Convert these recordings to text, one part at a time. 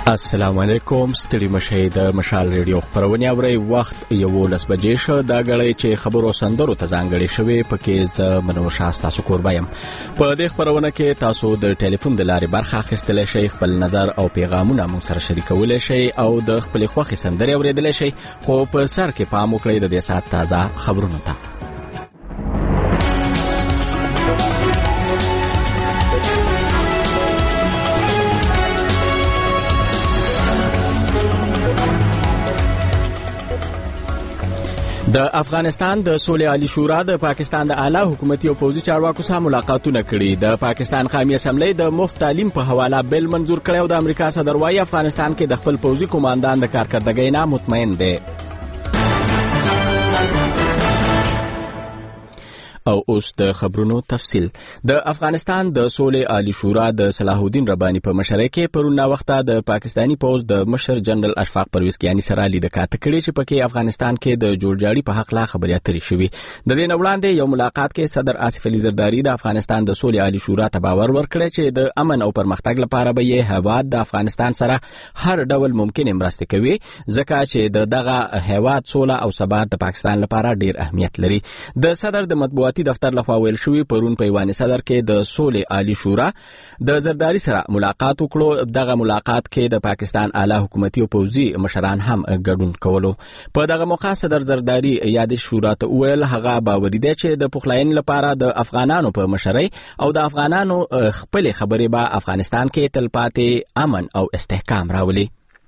السلام علیکم. ستړي مشه د مشال ریډیو خبرونه اوري. وخت 11 بجې شو. دا غړې چې خبرو سندرو ته ځانګړي شوي پکې ز منو شاستا سکوربایم. په دې خبرونه کې تاسو د ټلیفون د لارې برخه اخیستلی شئ، خپل نظر او پیغامونه مو سره شریکولی شئ او د خپل خوښې سندرې اوریدلی شئ، خو په سر کې پام وکړئ د دې ساعت تازه خبرونو ته. د افغانستان د سولې عالی شورا د پاکستان د اعلی حکومتي او پوځي چارواکو سره ملاقاتونه کړي. د پاکستان قومي اسمبلی د مفت تعلیم په حواله بل منظور کړی او د امریکا صدر وايي افغانستان کې د خپل پوځي قوماندان د کارکردګۍ نه مطمئن دی. او اوس د خبرونو تفصیل. د افغانستان د سولې عالی شورا د صلاح الدین رباني په مشرۍ کې پرون وخته د پاکستانی پوز د مشر جنرال اشفاق پرویز کیانی سره لیدنه کړې چې پکې افغانستان کې د جوړجاړي په حق لا خبرې اترې شوې. د دې وړاندې یو ملاقات کې صدر آصف علي زرداری د افغانستان د سولې عالی شورا ته باور ورکړی چې د امن او پرمختګ لپاره به یې هیواد د افغانستان سره هر ډول ممکن مرسته کوي، ځکه چې دغه هیواد سوله او ثبات د پاکستان لپاره ډیر اهمیت لري. د صدر د مطبوعاتي دفتر لخوا ویل شوی پرون په ایوان صدر کې د سولې عالی شورا د زرداری سره ملاقات وکړو. دغه ملاقات کې د پاکستان اعلی حکومتي او پوځي مشران هم ګډون کولو. په دغه موقع صدر زرداری یاد شورا ته ویل هغه باوري دی چې د پخلاین لپاره د افغانانو په مشرۍ او د افغانانو خپل خبرې به افغانستان کې تلپاتې امن او استحکام راولي.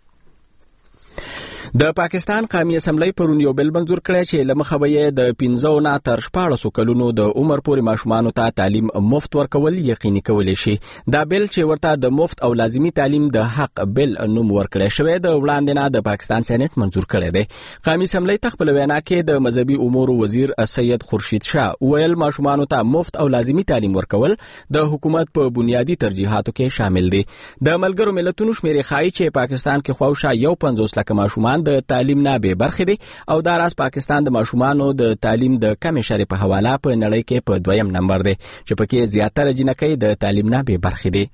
د پاکستان قومي اسمبلی پرون یو بل منظور کړی چې لمخه به د 15 نه تر 14 کلونو د عمر پورې ماشومانو ته تعلیم مفت ورکول یقیني کولی شي. دا بل چې ورته د مفت او لازمی تعلیم د حق بل نوم ورکړی شوی د وړاندې نه د پاکستان سېنات منظور کړی دی. قومي اسمبلی تخپل وینا کې د مذهبي امور وزیر سید خورشید شاه ویل ماشومانو ته مفت او لازمی تعلیم ورکول د حکومت په بنیادی ترجیحاتو کې شامل دي. د ملګرو ملتونو شمیرې ښایي چې پاکستان کې خواوشا 50 لک ماشومان د تعلیم نه به برخه دي او دا راز پاکستان د ماشومانو د تعلیم د کمی شری په حواله په نړۍ کې په دویم نمبر دی چې پکې زیاتره جنکۍ د تعلیم نه به برخه دي.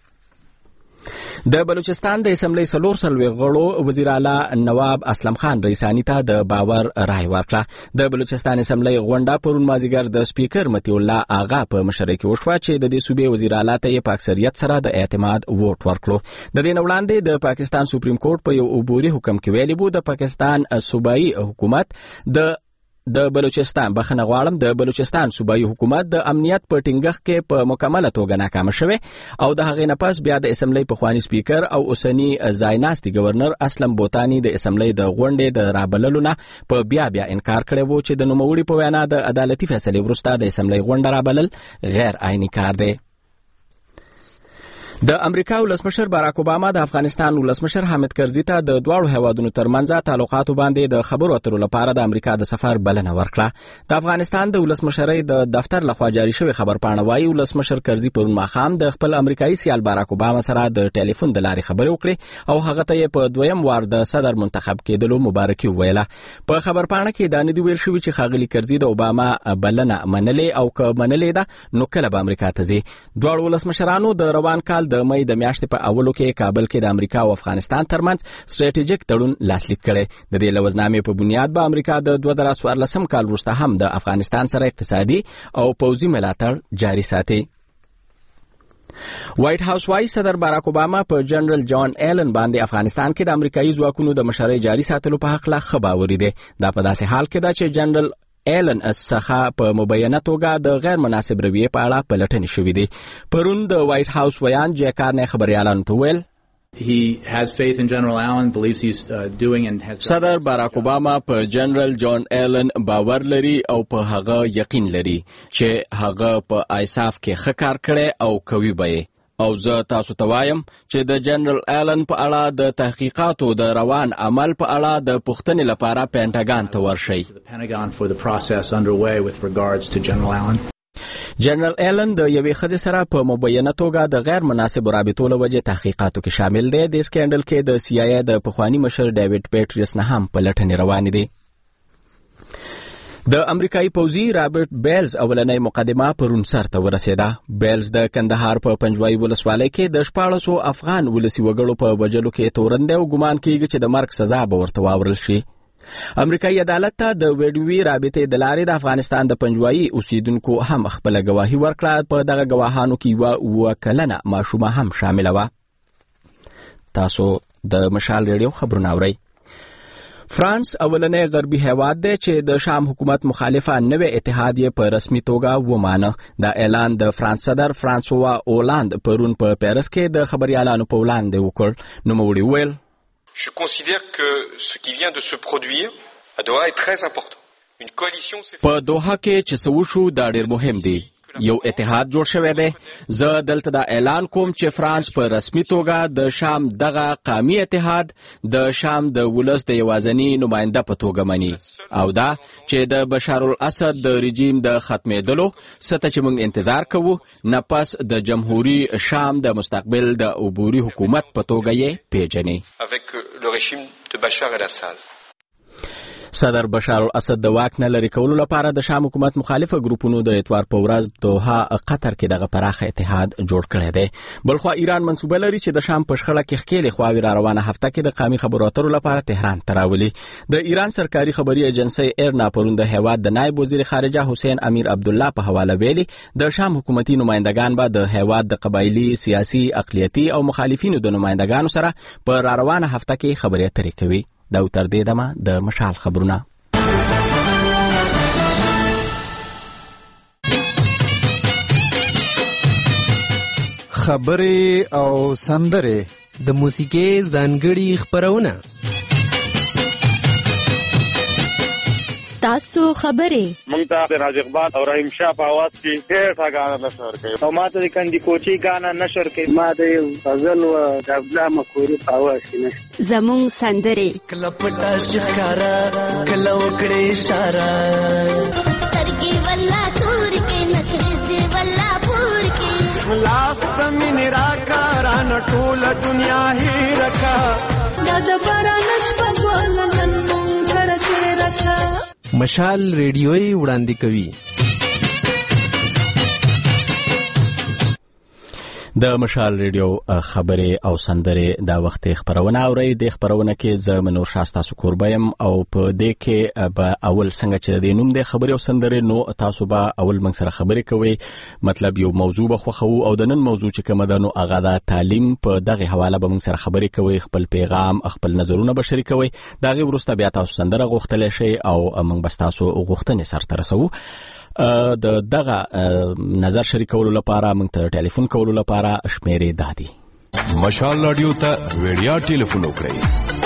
د بلوچستان د اسمبلی سلور سلوي غړو وزیر اعلی نواب اسلم خان رئیسانی ته د باور رائے ورکړه. د بلوچستان اسمبلی غونډه پرون مازیګر د سپیکر متی الله آغا په مشرۍ کې وشوه چې د دې صوبې وزیر اعلی ته په اکثریت سره د اعتماد ووټ ورکړو. د دې وړاندې د پاکستان سپریم کورټ په یو عبوري حکم کې ویلي بو د پاکستان صوبایي حکومت د بلوچستان د بلوچستان صوبایي حکومت د امنیت په ټینګښت کې په مکمله توګه ناکام شوه او د هغې نه پس بیا د اسمبلی په خواني سپیکر او اوسنی ځایناستي گورنر اسلم بوتانی د اسمبلی د غونډې د رابللو نه په بیا انکار کړی وو چې د نوموړي په وینا د عدالتي فیصلې وروسته د اسمبلی غونډه رابلل غیر عیني کار دی. د امریکا ولسمشر باراک اوباما د افغانستان ولسمشر حامد کرزي ته د دواړو هیوادونو ترمنځ تعلقاتو باندې د خبرو اترو لپاره د امریکا د سفر بلنه ورکړه. د افغانستان د ولسمشرۍ د دفتر لخوا جاری شوی خبرپاڼه وايي ولسمشر کرزي پرون ماښام د خپل امریکایي سیال باراک اوباما سره د ټلیفون د لارې خبرې وکړې او هغه ته په دویم وار د صدر منتخب کېدلو مبارکي وویله. په خبرپاڼه کې دا نه دی ویل شوی چې ښاغلي کرزي د اوباما بلنه منلې او که منلې ده نو کله به امریکا ته ځي. دواړو ولسمشرانو د روان کال د مې د میاشتې په اولو کې کابل کې د امریکا او افغانستان ترمنځ ستراتیژیک تړون لاسلیک کړي. د دې لوزنامې په بنیاد به امریکا د 2014 کال وروسته هم د افغانستان سره اقتصادي او پوځي ملاتړ جاري ساتي. وایټ هاوس وايي صدر باراک اوباما په جنرال جان ایلن باندې افغانستان کې د امریکایي ځواکونو د مشرۍ جاري ساتلو په حق لا خبري دي. دا په داسې حال کې ده چې جنرال ایلن څخه په مبینه توګه د غیر مناسب رویې په اړه پلټنې شوې دي. پرون د وایټ هاوس ویان جیکارنه خبريالانو ته ویل He has faith in General Allen, believes he's doing and has صدر باراک اوباما په جنرال جان ایلن باور لري او په هغه یقین لري چې هغه په ایساف کې ښه کار کړي او کوي به او زه تاسو ته وایم چې د جنرال ایلن په اړه د تحقیقاتو د روان عمل په اړه د پوښتنې لپاره پینټاګان ته ورشئ. جنرال ایلن د یوې ښځې سره په مبینه توګه د غیر مناسب رابطو له وجې تحقیقاتو کې شامل دی. د سکینډل کې د CIA د پخوانی مشر ډیوډ پیټریس نه هم پلټنې روانې دي. د امریکایي پوځي رابرټ بیلز اولنۍ مقدمه پرون سر ته ورسېده. بیلز د کندهار په پنجوایي ولسوالۍ کې د 1400 افغان ولسي وګړو په وژلو کې تورن دی او ګمان کېږي چې د مرګ سزا به ورته واورل شي. امریکایي عدالت ته د ویډیوي رابطې د لارې د افغانستان د پنجوایي اوسیدونکو هم خپله ګواهي ورکړه. په دغه ګواهانو کې یوه 7 کلنه ماشومه هم شامله وه. تاسو د مشال ریډیو خبرونه اورئ. فرانس اولنی غربي هیواد دی چې د شام حکومت مخالفه نوې اتحادیه په رسمي توګه ومانه. دا اعلان د فرانس صدر فرانسوا اولاند پرون په پیرس کې د خبريالانو په وړاندې وکړ. نوموړي وویل: Je considère que ce qui vient de se produire à Doha est très important. Une coalition s'est په دوحه کې چې څه وشو دا ډېر مهم دی. یو اتحاد جوړ شوی دی. زه دلته دا اعلان کوم چې فرانس په رسمي توګه د شام دغه قومي اتحاد د شام د ولس د یوازني نماینده په توګه مني او دا چې د بشار الاسد د رژیم د ختمېدلو څه ته چې موږ انتظار کوو نه پس د جمهوریت شام د مستقبل د عبوري حکومت په توګه یې پیژني. avec le régime de Bachar el-Assad. صدر بشار الاسد د واک نه لرې کولو لپاره د شام حکومت مخالفه ګروپونو د اتوار په ورځ دوحه قطر کې دغه پراخه اتحاد جوړ کړی دی. بلخوا ایران منصوبه لري چې د شام په شخړه کې ښکېلې خواوې را روانه هفته کې د قومي خبرو اترو لپاره تهران ته راولي. د ایران سرکاري خبري ایجنسۍ ایرنا پرون د هیواد د نایب وزیر خارجه حسین امیر عبدالله په حواله ویلي د شام حکومتي نمایندگان به د هیواد د قبایلي سیاسي اقلیتي او مخالفینو د نمایندگانو سره په را روانه هفته کې خبرې اترې کوي. دا تر دې دمه د مشال خبرونه. خبرې او سندرې د موسیقي ځانګړي خبرونه. تاسو خبرې مونږ ته د راز اقبال او رحیم شاه په आवाज کې ډېر غاڼه نشر کوي او ماته د کندي کوچي غاڼه نشر کوي. ما د غزل او د عبدالله مکوري په आवाज کې زموږ سندرې کله پټه شکارا کله وکړې اشاره سترګې ولا تور کې نخرې ولا پور کې لاس من راکاران ټول دنیا هی رکا دا د باران شپه ولنن مونږ سره رکا. مشال ریډیوي وړاندې کوي. د مشال ریډیو خبرې او سندرې دا وخت خبرونه اوري. د خبرونه کې زه منور شاستا سکوربایم او په دې کې به اول څنګه چې د نوم د خبرې او سندرې نو تاسو به اول موږ سره خبرې کوي. مطلب یو موضوع به خوخو او د نن موضوع چې کومه ده نو هغه د تعلیم په دغه حواله به موږ سره خبرې کوي. خپل پیغام خپل نظرونه به شریکوي. دغه وروسته بیا تاسو سندره غوښتل شي او موږ به تاسو غوښتنې سره رسو. د دغه نظر شریکولو لپاره موږ ته ټلیفون کولو لپاره شمیرې دادي. مشال رادیو ته ویډیا ټلیفون وکړئ.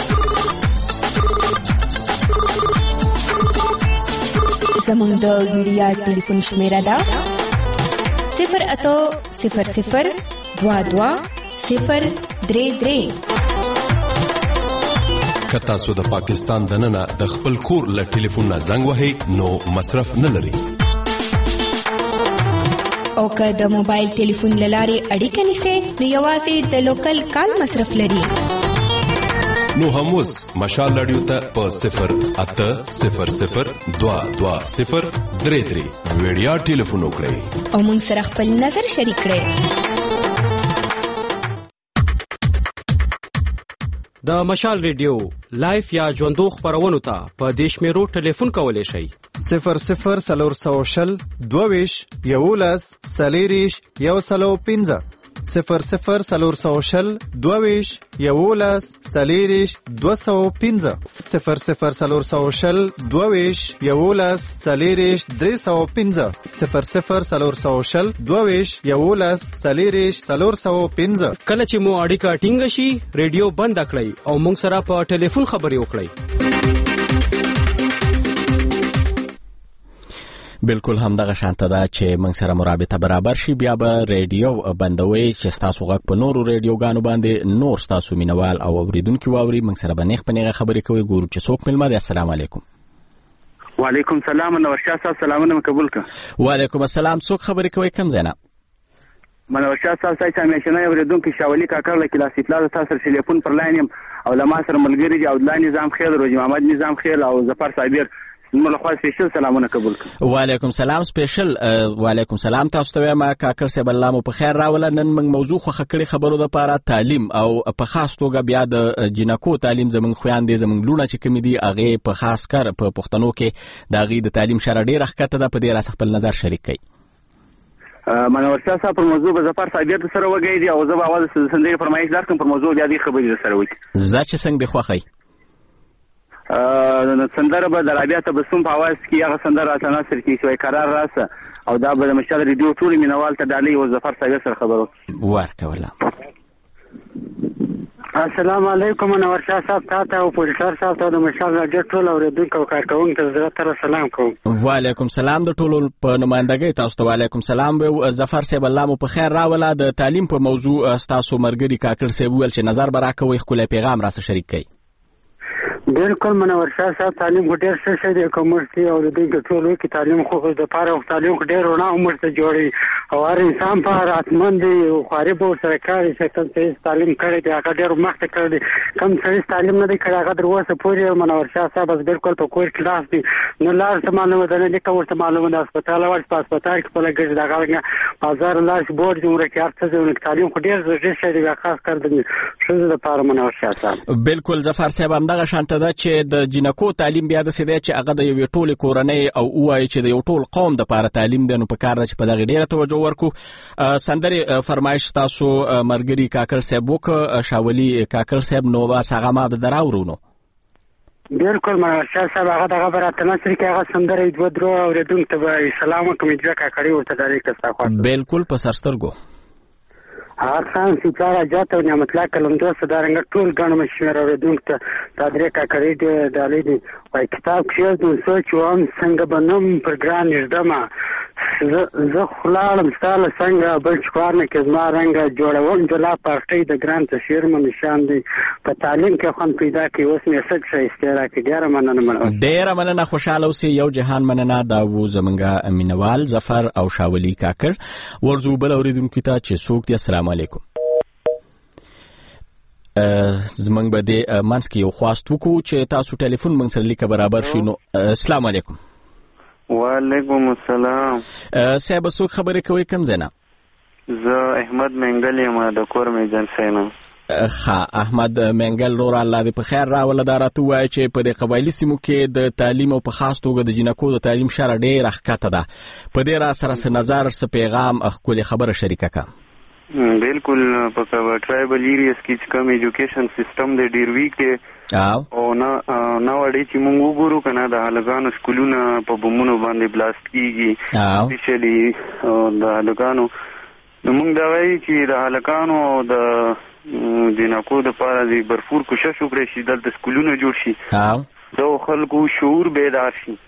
زموږ د ویډیا ټلیفون شمیره ده 08000220033. که تاسو د پاکستان دننه د خپل کور له ټلیفون نه زنګ وهئ نو مصرف نه لري. او که د موبایل ټلیفون له لارې اړیکه نیسئ نو یوازې د لوکل کال مصرف لري. نو هم اوس مشال رادیو ته په 08000220033 ویډیا ټلیفون وکړئ او موږ سره خپل نظر شریک کړئ. د مشال ریډیو لایف یا ژوندو خبرونو ته په دیش میرو ټلیفون کولای شئ 00420 22 11 40 115 00420 22 11 40 215 00420 22 11 40 315 00420 22 11 40 415. کله چې مو اړیکه ټینګ شي ریډیو بند کړئ او موږ سره په ټلیفون خبرې وکړئ. بالکل هم دغه شانته ده چې موږ سره مرابطه برابر شي بیا به ریډیو بندوي چې تاسو غږ په نورو ریډیوګانو باندې نور تاسو مینوال او اوریدونکو واوري. موږ سره باندې خپلې خبرې کوي. ګورو چې څوک ملمه دي. السلام علیکم. وعلیکم السلام. منور شاه صاحب سلامونه قبول کړه. وعلیکم السلام. څوک خبرې کوي کوم ځای نه؟ منور شاه صاحب چې همیشنه اوریدونکو شاولی کاکړ له کلاس اطلاع تاسو سره ټلیفون پر لاین او لما سره ملګری دی او د نظام خیر روز محمد نظام خیر او ظفر صابر ملخوا سپیشل سلامونه قبول کړم. وعلیکم سلام سپیشل. وعلیکم سلام تاسو ته ما کاکړ صاحب الله مو په خیر راوله. نن موږ موضوع خو خکړې خبرو د پاره تعلیم او په خاص توګه بیا د جنکو تعلیم زمونږ خويندې زمونږ لونه چې کوم دي هغه په خاص کار په پښتنو کې د هغه د تعلیم شر ډیر حقیقت ده. په دې راس خپل نظر شریک کړئ. منور شاه صاحب پر موضوع به ظفر صاحب سره وګړي دي او زه به اواز سندري فرمایش درکم پر موضوع بیا دې خبرې سره وکړي. زه چې څنګه د خوخی سندره به د رابعه تبسم په आवाज کې هغه سندره راته نصر کې شوی قرار راسه او دا به د مشال ریډیو ټول مینوال ته ډالۍ او ظفر صاحب سره خبرو ورکوله. السلام علیکم منور شاه صاحب تاسو او پولیسار صاحب ته د مشال راډیو ټول اوریدونکو او کارکونکو ته زړه تر سلام کوم. وعلیکم سلام د ټولو په نمائندګۍ تاسو ته وعلیکم سلام. ظفر صاحب الله مو په خیر راوله. د تعلیم په موضوع تاسو مرګري کاکړ صاحب ول چې نظر براکوي خپل پیغام را سره شریک کړئ. بالکل منور شاه صاحب تعلیم خو ډېر ښه شی دی کومرسي او د دې ټولو کې تعلیم خو د پاره او تعلیم خو ډېر رڼا عمر ته جوړي او هر انسان په راتمن دی او خارب او سرکاري شکل ته تعلیم کړی دی هغه ډېر مخته کړی کم څه تعلیم نه دی کړی هغه در اوسه پورې منور شاه صاحب بالکل په کور کې لاس دی نو لار ته معلومه ده نه کوم ورته معلومه ده هسپتال ور په هسپتال کې په لګښت دا غاړه بازار لاس بورډ جوړ کړي هر څه د تعلیم خو ډېر ضروري شی دی خاص کر د شوزه لپاره منور شاه صاحب. بالکل ظفر صاحب همدغه شانته ده چې د جنکو تعلیم بیا د سیده چې هغه د یو ټول کورنۍ او وایي چې د یو ټول قوم د لپاره تعلیم دی نو په کار ده چې په دغه ډیره توجه ورکو. سندري فرمایش تاسو مرګري کاکړ صاحب وک شاولي کاکړ صاحب نو با هغه ما به دراورونو. بالکل منور شاه صاحب هغه دغه برات نصر کې هغه سندري دوه درو اوریدونکو ته سلام کوم چې کاکړي ورته دالې کستا خو بالکل په سرسترګو هر څان سپاره جاته او نعمت الله کلمدو صدرنګ ټول غنم شمیر اوریدونکو ته د درې کاکړي د دالې دی وای کتاب کې د سوچ وام څنګه بنم پروګرام نږدې زه خلالم ستاله څنګه بل څوار نه کې زما رنګ جوړوم جلا پارټي د ګران تشیر من نشان دی په تعلیم کې خون پیدا کې اوس مې څه شي استرا کې ډیره مننه خوشاله اوسې یو جهان مننه دا و زمونږه مینوال ظفر او شاولي کاکړ ورزو بل اوریدونکو ته چې څوک دی. السلام علیکم. زمونږ به د منځ کې یو خواست وکړو چې تاسو ټلیفون موږ سره لیکه برابر شي نو السلام علیکم. وعلیکم السلام. صاحب څوک خبرې کوي کوم ځای نه؟ زه احمد منګل یم د کور میجن سینم. احمد منګل رور الله دې په خیر راوله. دا راته وایي چې په دې قبایلي سیمو کې د تعلیم او په خاص توګه د جنکو د تعلیم شر ډېر ښکته ده. په دې را سره څه نظر څه پیغام ښکلې خبره شریکه کړه. بالکل په ټرایبل ایریاز کې چې کوم ایجوکیشن سیستم د ډیر ویک دی او نه وړي چې موږ وګورو کنه د هلکانو سکولونه په بمونو باندې بلاست کیږي سپیشلی د هلکانو نو موږ دا وایي چې د هلکانو او د جنکو د پاره دی برفور کوشش وکړي چې دلته سکولونه جوړ شي د خلکو شعور بیدار شي.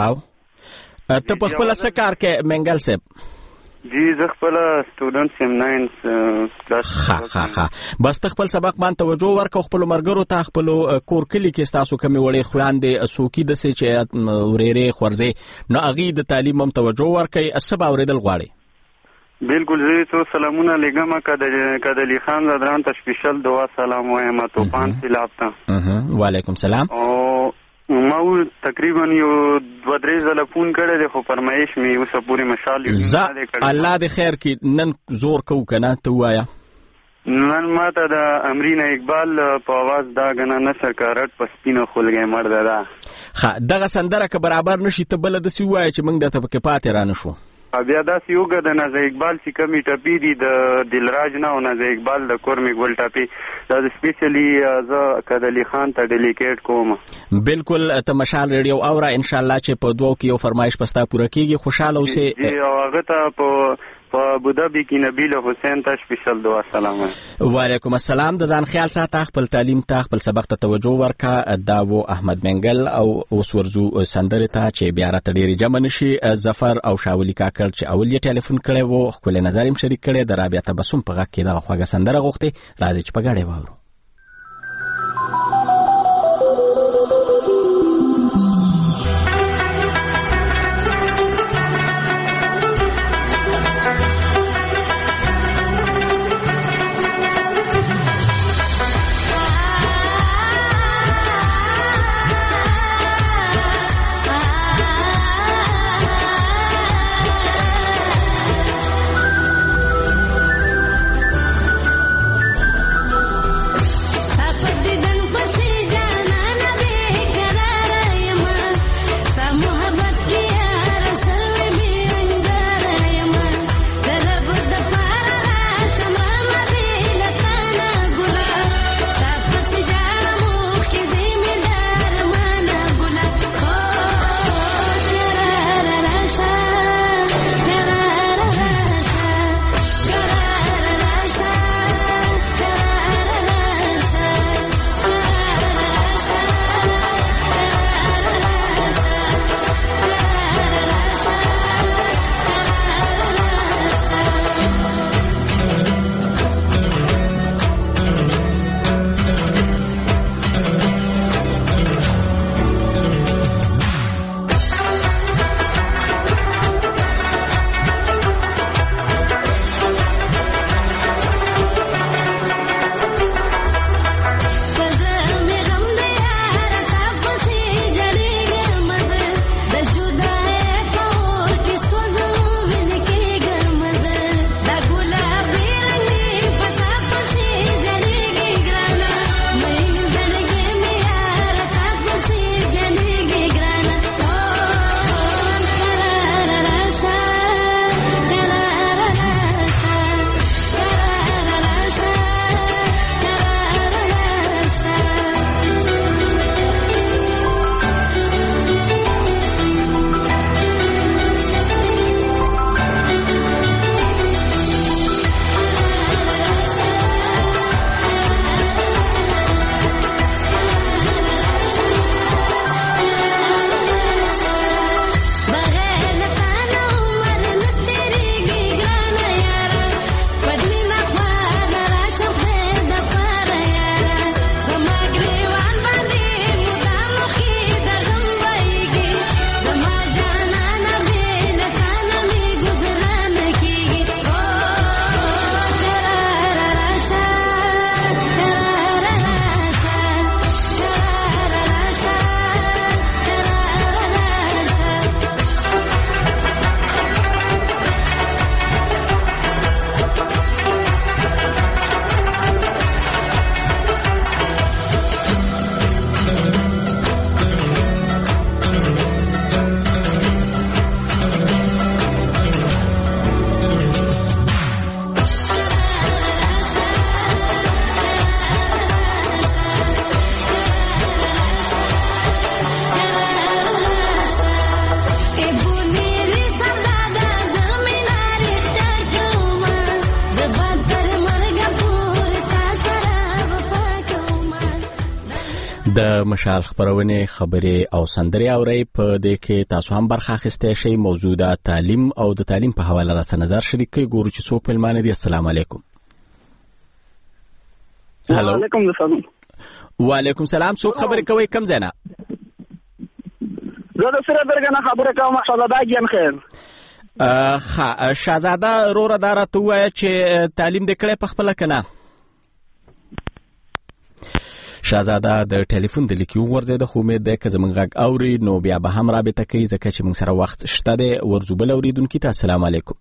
ته په خپل څه کار کې منګل صاحب؟ جی زه خپل سټوډنټ سم 9 کلاس بس خپل سبق باندې توجه ورکړه خپل مرګرو ته خپل کور کلی کې تاسو کمی وړي خويندې سوکی د سې چې ورېره خورځي نو اغي د تعلیم هم توجه ورکړي اسبا اوریدل غواړي. بالکل زه تو سلامونه لګم کدلی خان زدران ته سپیشل دعا سلام وایم توفان خلاف ته. وعلیکم سلام. ما تقریبا یو 2-3 ځله فون کړی دی خو فرمایش می اوسه پوری مشال الله دې خیر کې نن زور کو کنه ته وایا نن ماته د امرینا اقبال په आवाज دا غنه نشر کارت پسپینو خلګې مرده دا دغه سندره که برابر نشي ته بل د سی وای چې موږ د ته پکې پاتې را نشو. بیا دا سیوګه د نازه اقبال چې کمی ټپی دي د دلراج نه او نازه اقبال د کورمی ګل ټپی دا سپیشلی ز کدلی خان ته ډیلیکیټ کوم. بالکل ته مشال ریډیو اورا ان شاء الله چې په دوو کې یو فرمایش پستا پوره کیږي. خوشاله اوسې. او هغه ته په ابوظبي کې نبیل حسین ته سپیشل دعا سلام. وعلیکم السلام. د ځان خیال ساته خپل تعلیم ته خپل سبق ته توجه ورکا. دا و احمد منګل او اوس ورزو سندره ته چې بیا راته ډېری جمع نشي. ظفر او شاولي کاکړ چې اول یې ټلیفون کړی وو خپل نظر یې شریک کړی د رابعه تبسم په غږ کې دغه خوږه سندره غوښتي راځي چې په ګاډي واورو. د مشال خبرونه خبرې او سندرې اوري په دې کې تاسو هم برخه اخیسته شئ. موضوع د تعلیم او د تعلیم په حواله را نظر شریک کوي. ګورو چې څوک ملمانه دي. السلام علیکم. هلو. وعلیکم السلام. څوک خبرې کوي کم ځای نه؟ زه د سره درګه خبره کوم. شهزاده ګین خیر. شهزاده روره دا راته ووایه چې تعلیم دې کړی په خپله که نه؟ شهزاده د ټلیفون د لیکي وغورځېده، خو امید دی که زموږ غږ اوري نو بیا به هم رابطه کوي ځکه چې موږ سره وخت شته دی. ورځو بل اورېدونکي ته السلام علیکم.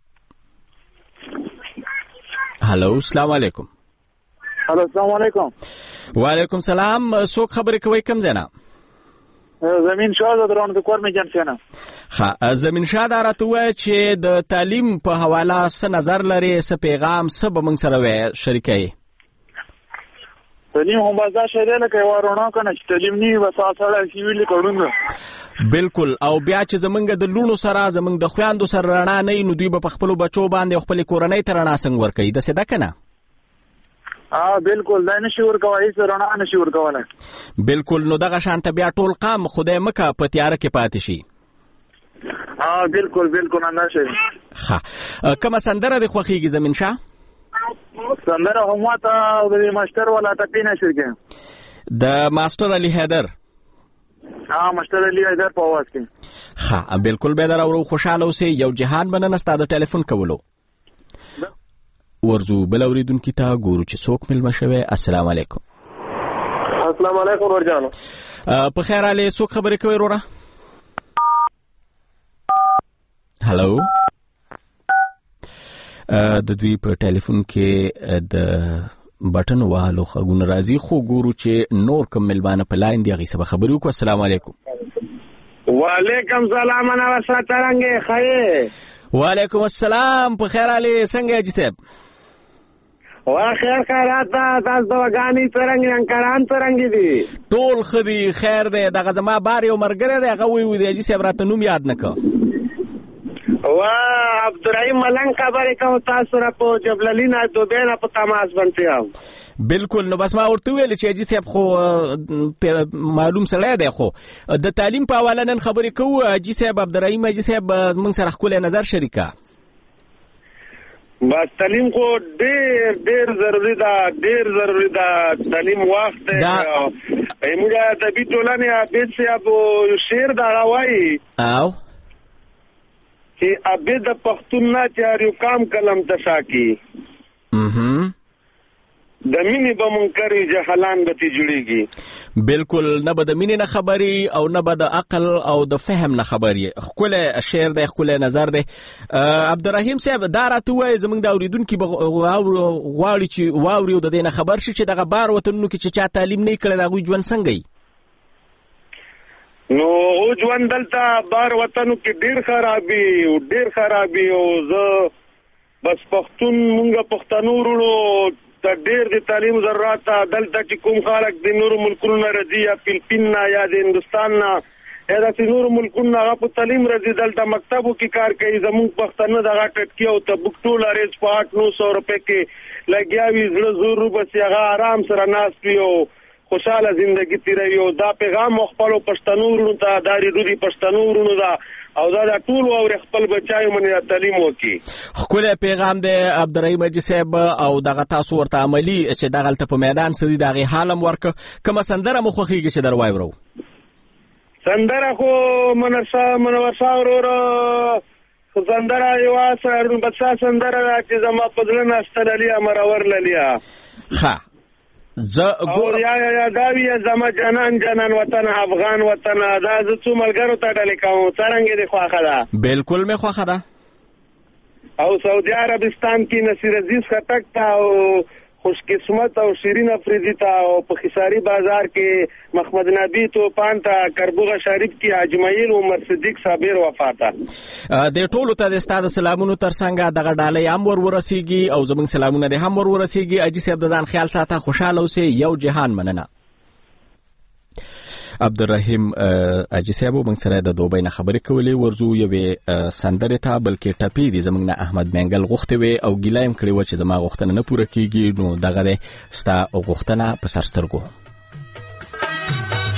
هلو. السلام علیکم. هلو. السلام علیکم. وعلیکم سلام. څوک خبرې کوي کم ځای نه؟ زمین شاه د درون د کور میجن سینا. زمین شاه دا راته ووایه چې د تعلیم په حواله څه نظر لري، څه پیغام، څه به موږ سره شریکوي؟ تعلیم هم بازار شری لکه یو رڼا کنه چې تعلیم نه وي بس اصله شي ویل کړو. بالکل. او بیا چې زمونږ د لونو سره زمونږ د خویندو سره رڼا نه نو دوی به په خپل بچو باندې خپل کورنۍ ته رڼا څنګه ورکوي؟ داسې ده کنه؟ بالکل. دا نشي ورکوي، هیڅ رڼا نشي ورکولای. بالکل. نو دغه شانته بیا ټول قام خدای مکه په تیاره کې پاتې شي. بالکل بالکل اندازه. کومه سندره د خوښیږي زمین شاه؟ سندره هم ته د ماستر ولا ته پینه شرکه د ماستر علي حیدر. ماستر علي حیدر په आवाज کې. بالکل به درو خوشاله اوسې. یو جهان مننه ستاسو د ټلیفون کولو. ورزو بل اوریدونکو ته ګورو چې څوک ملما شوی. السلام علیکم. السلام علیکم ورجانو. په خیر علي. څوک خبرې کوي وروره؟ هلو. د دوی په ټلیفون کې د بټن والو خګون راځي، خو ګورو چې نور کوم ملمانه په لاین دی. هغې سبا خبرې وکړو. السلام علیکم. وعلیکم سلام. انا وسات رنګ خیر. وعلیکم السلام. په خیر علي. څنګه یې صاحب؟ خیر خیرات. تاسو د وګانی څرنګ انکاران څرنګ دي؟ ټول ښه دي، خیر دی. دغه زما بار یو ملګری دی، هغه وی دی حاجي صاحب راته نوم یاد نه کړ. عبدالرحیم ملنګ خبرې کوم. تاسو را په جبللینا دوبینا په تماس باندې یم. بالکل. نو بس ما ورته ویل چې حاجي صاحب خو معلوم سړی دی، خو د تعلیم په حواله نن خبرې کوو. حاجي صاحب عبدالرحیم حاجي صاحب موږ سره ښکلی نظر شریکه. بس تعلیم خو ډېر ډېر ضروري ده، ډېر ضروري ده. تعلیم وخت دی. موږ ادبي ټولنې عابد صاحب یو شعر دغه وایي چې عابد د پښتون نه چې هر یو کام قلم تشا کی. د مینې به منکر جهلان به تی جوړیږي. بالکل. نه به د مینې نه خبري او نه به د عقل او د فهم نه خبري. ښکلی شعر دی، ښکلی نظر دی. عبدالرحیم صاحب دا راته ووایي زموږ د اورېدونکي به غواړي چې واوري او د دې نه خبر شي چې دغه بار وطنونو کې چې چا تعلیم نه یې کړی د هغوی ژوند څنګه وي؟ نو ژوند دلته بار وطنو کې ډېر خرابي او زه بس پښتون مونږ پښتنو وروڼو ته ډېر د تعلیم ضرورت ده. دلته چې کوم خلک د نورو ملکونو نه راځي، یا فلپین نه یا د هندوستان نه یا داسې نورو ملکونو نه، هغه په تعلیم راځي، دلته مکتبو کې کار کوي. زمونږ پښتانه دغه ټټکي او تبوک ټول اریز په 800-900 روپۍ کې لګیا وي. زړه زور روبسي، هغه آرام سره ناست وي او خوشاله زندگی تیروي. او دا پیغام خپل پښتنو ورونو ته، دا ریډوري پښتنو ورونو دا او دا ټول او خپل بچایو باندې تعلیم وکي. خپل پیغام دی عبدالرحیم حاجي صاحب. او دغه تاسو ورته عملی چې دغه په میدان سړي دغه حالم ورک. کومه سندره مو خوښیږي چې در وایو؟ سندره خو منورشا وروره سندره یو اثر بچا سندره چې زما په ځل نه استللی امرور للیا. یا داوی زما جنان وطن افغان وطن. دا زه څو ملګرو ته ډالې کوم. څرنګه دې خوښه ده؟ بالکل مې خوښه ده. او سعودي عربستان کې نصیر عزیز خټک ته او خوش قسمت او شیرین افریدی ته او په خساری بازار کې محمد نبی توپان ته کربوغه شریف کې اجمعیل عمر صدیق صابر وفاته. د ټولو ته د ستاسو سلامونو ترڅنګ دغه ډالۍ هم ورسیږي او زموږ سلامونه دې هم ورسیږي. حاجي صاحب د ځان خیال ساته، خوشاله اوسئ. یو جهان مننه. عبدالرحیم حاجي صاحب موږ سره د دوبۍ نه خبرې کولې. ورځو یوې سندرې ته بلکې ټپې دي زموږ نه احمد منګل غوښتې وې او ګیله یې کړې وه چې زما غوښتنه نه پوره کېږي. نو دغه دی ستا غوښتنه په سر سترګو.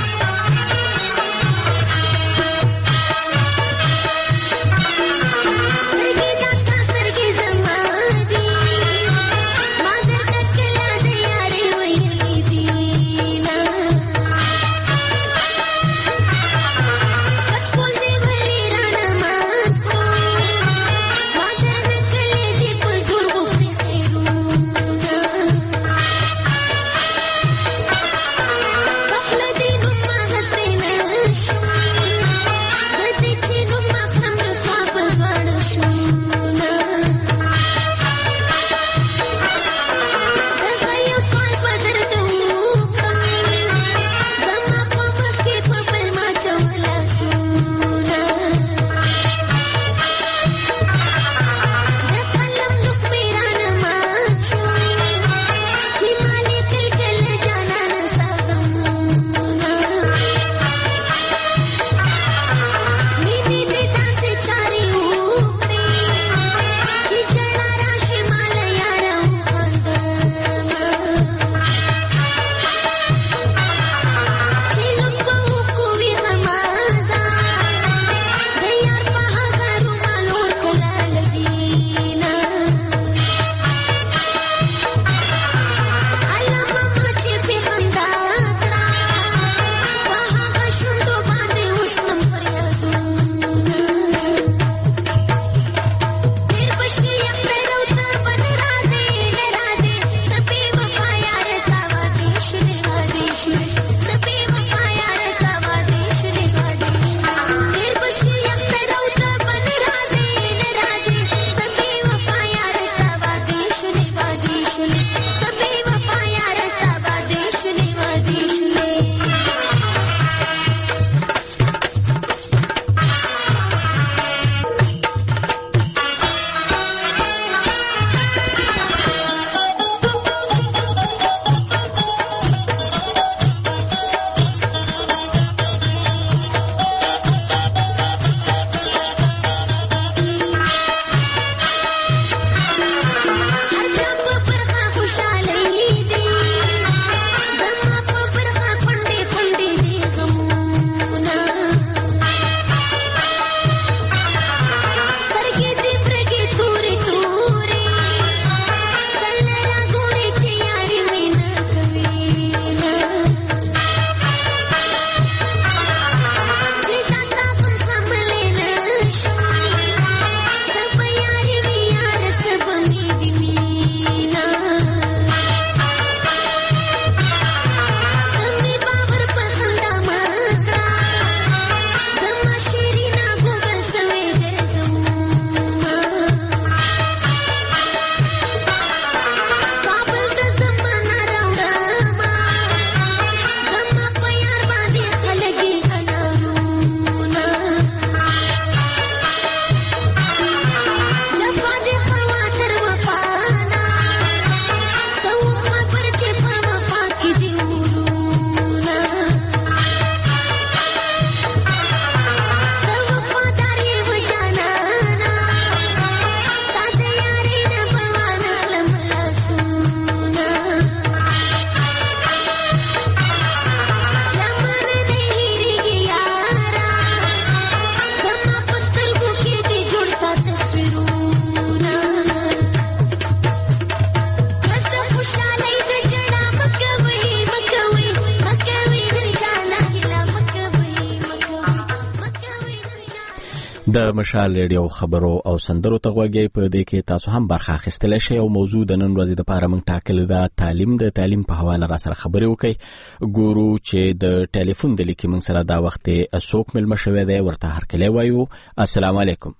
د مشال ریډیو خبرو او سندرو ته غوږی په دې کې تاسو هم برخه اخیستلی شئ او موضوع د نن ورځې دپاره موږ ټاکلې ده د تعلیم په حواله را سره خبرې وکړئ. ګورو چې د ټلیفون د لیکې موږ سره دا وخت څوک میلمه شوی دی ورته هرکلی وایو. السلام علیکم.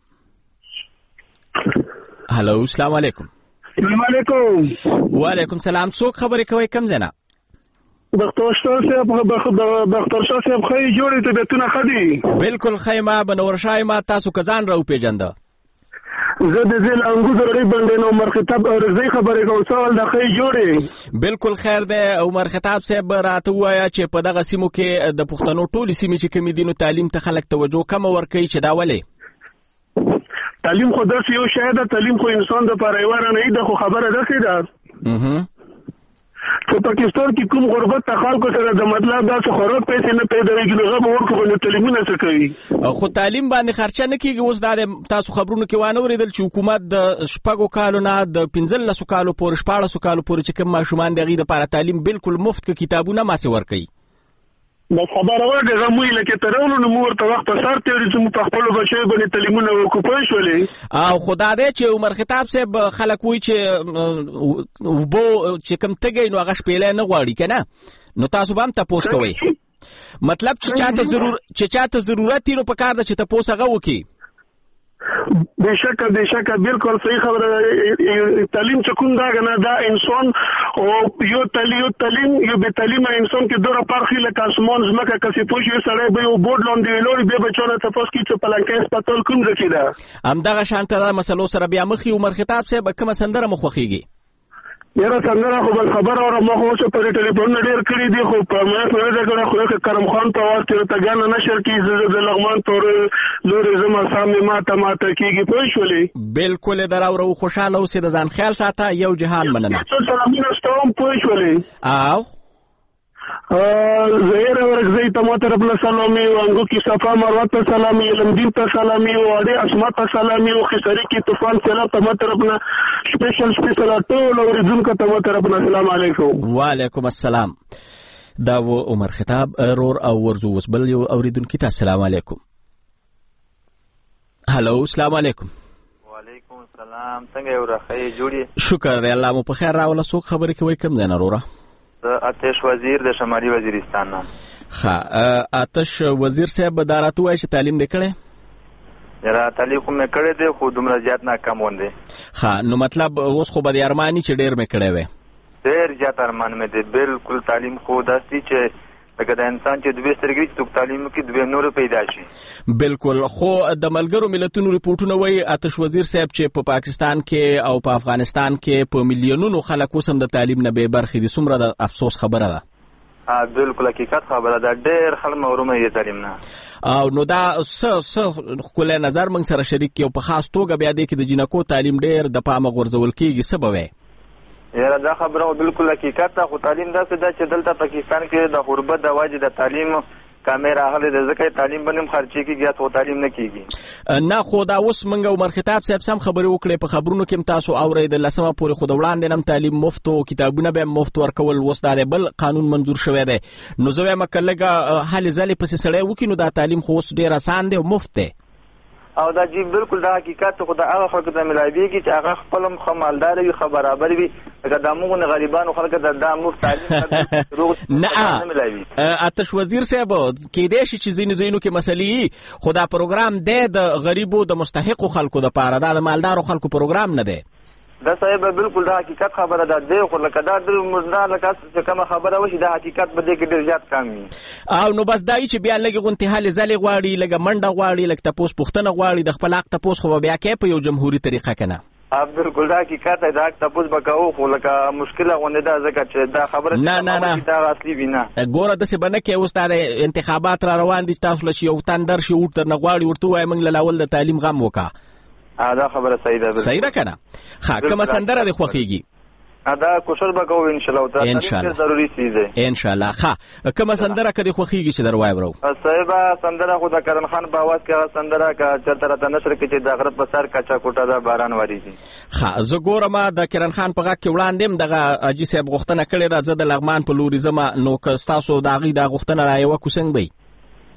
هلو السلام علیکم. السلام علیکم. وعلیکم سلام. څوک خبرې کوئ کوم ځای نه؟ بختر شاه صاحب خی جوړې طبیعتونه ښه دي؟ بالکل ښه ما بنور شاه ما. تاسو که ځان راوپېژنده؟ زه د ځیل انګوز رغی بندې نو عمر خطاب رضی خبرې کوم. سوال د خی جوړې؟ بالکل خیر دی. عمر خطاب صاحب راته ووایه چې په دغه سیمو کې د پښتنو ټولې سیمې چې کومې دي نو تعلیم ته خلک توجه کمه ورکوي، چې دا ولې؟ تعلیم خو داسې یو شی ده، تعلیم خو انسان دپاره یوه رانهي ده، خو خبره داسې ده په پاکستان کې کوم غربت ته خلکو سره د مطلب داسې خوراک پیسې نه پیداوېږي، نو هغه به ورکړو نو تعلیمونه څه کوي؟ خو تعلیم باندې خرچه نه کېږي. اوس دا تاسو خبرونو کې وانه اورېدل چې حکومت د 6 کالو نه د 15 کالو پورې 14 کالو پورې چې کوم ماشومان د هغې دپاره تعلیم بالکل مفت که کتابونه ماسې ورکوي. بس خبره وکړه موږ لکه ترولو نو موږ ورته وخت په سر تېري چې موږ په خپلو بچیو باندې تعلیمونه وکړو. پوه شولې؟ او خو دا دی چې عمر خطاب صاحب خلک وایي چې اوبو چې کوم تږی نو هغه شپېلی نه غواړي که نه، نو تاسو به هم تپوس کوئ. مطلب چې چاته ضرورت وي نو په کار ده چې تپوس هغه وکړي. بېشکه بالکل صحیح خبره. تعلیم چې کوم دا کنه دا انسان او یو تعلیم یو بې تعلیمه انسان کې دوره فرق لکه اسمان ځمکه کسې پوه شي سړی به یو بورډ لاندې ویلوري بیا به چا نه تپوس کړي چې پلنکی هسپتال کوم ځای کې ده. همدغه شانته دا مسلو سره بیا مخ یو. عمر خطاب صاحب کومه سندره مو خوښېږي؟ یاره سندره خو بل خبره وره ما خو اوس پرې ټلیفونونه ډېر کړي دي، خو په میاشت مې نه ده کړی. خو یو کرم خان په آواز کې ورته ګانه نشر کړي زه د لغمان تورې لورې زما سامې ماته کېږي. پوه شولې؟ بالکل یې دراوره خوشحاله اوسې، د ځان خیال ساته. یو جهان مننه. سلامونه ستوم. پوه شولې؟ او زهیر ورکزی تما طرف نه سلامي او انګو کی صفا مروه ته سلامي، لمدین ته سلامي او اړې اسما ته سلامي او خسری کی طوفان سره تما طرف نه سپیشل ټول اوریدونکو تما طرف نه السلام علیکم. وعلیکم السلام. دا و عمر خطاب رور او ورزو وسبل یو اوریدونکو ته السلام علیکم. هلو السلام علیکم. وعلیکم السلام. څنګه یو راخی جوړی؟ شکر دی الله مو په خیر راوله. څوک خبرې کوي کوم ځای نه وروره؟ آتش وزیر د شمالي وزیرستان نه. ښه آتش وزیر صاحب دا راته ووایه چې تعلیم دې کړی؟ یاره تعلیم خو مې کړی دی خو دومره زیات ناکامون دی. ښه نو مطلب اوس خو به دې ارماني چې ډېر مې کړی وی؟ ډېر زیات ارمان مې دی. بالکل تعلیم خو داسې چې لکه د انسان چې دوې سترګې چې څوک تعلیم وکړي دوې نورې پیدا شي. بالکل. خو د ملګرو ملتونو ریپورټونه وایي آتش وزیر صاحب چې په پاکستان کې او په افغانستان کې په میلیونونو خلک اوس هم د تعلیم نه بې برخې دي. څومره د افسوس خبره ده. بالکل حقیقت خبره ده. ډېر خلک محرومه دي تعلیم نه. او نو دا څه ښکلی نظر موږ سره شریک کړي او په خاص توګه بیا دې کې د جینکو تعلیم ډېر د پامه غورځول کېږي. څه به وایي؟ یاره دا خبره بالکل حقیقت ده. خو تعلیم داسې ده چې دلته پاکستان کې د غربت د وجې د تعلیم کمې راغلې ده، ځکه تعلیم به هم خرچې کېږي خو تعلیم نه کېږي. نه خو دا اوس موږ عمر خطاب صاحب سم خبرې وکړې په خبرونو کې هم تاسو اورېدل 10 پورې خو د وړاندې هم تعلیم مفت و کتابونه به هم مفت ورکول. اوس دا بل قانون منظور شوی دی. نو زه وایم که لږه هلې ځلې پسې سړی وکړي نو دا تعلیم خو اوس ډېر اسان دی او مفت دی. او دا جی بالکل دا حقیقت خو د هغه خلکو ته ملاویږي چې هغه خپل هم ښه مالدار وي ښه برابر وي. لکه د موږ نه غریبانو خلکو ته دا مفت تعلیم نه ملاوي. آتش وزیر صاحب کېدای شي چې ځینې ځایونو کې مسلې خو دا پروګرام دی د غریبو د مستحقو خلکو دپاره، دا د مالدارو خلکو پروګرام نه دی. دا صاحب بالکل دا حقیقت خبره ده. دی خو لکه دا ډېر مزدار لکه چې کومه خبره وشي دا حقیقت به دې کې ډېر زیات کم وي. او نو بس دا چې بیا لږې غونتې هلې ځلې غواړي، لږه منډه غواړي، لږ تپوس پوښتنه غواړي، د خپل حق تپوس خو به بیا کوې په یو جمهوري طریقه که نه؟ بالکل دا حقیقت دی. دا حق تپوس به کوو خو لکه مشکله غوندې ده ځکه چې دا خبره نه دا اصلي وي نه. ګوره داسې به نه کوې. اوس دا د انتخابات را روان دي، تاسو له چې یو تن درشي اوټ درنه غواړي ورته ووایه موږ له اول د تعلیم غم وکړه. دا خبره صحیح ده. صحیح ده که نه؟ ښه کومه سندره دې خوښېږي؟ دا کوشش به کوو انشاءالله. تعلیم ضروري څیز دی انشاءالله. ښه کومه سندره که دې خوښېږي چې در وایم رو؟ صاحبه سندره خو د کرن خان په اواز کې هغه سندره که چېرته راته نشر کړي چې د غره په سر کچا کوټه ده باران وریږي. ښه زه ګورم د کرن خان په غږ کې وړاندې هم دغه حاجي صاحب غوښتنه کړې ده. زه د لغمان په لوري ځمه نو که ستاسو د هغې دا غوښتنه رایوه کو څنګه به وي؟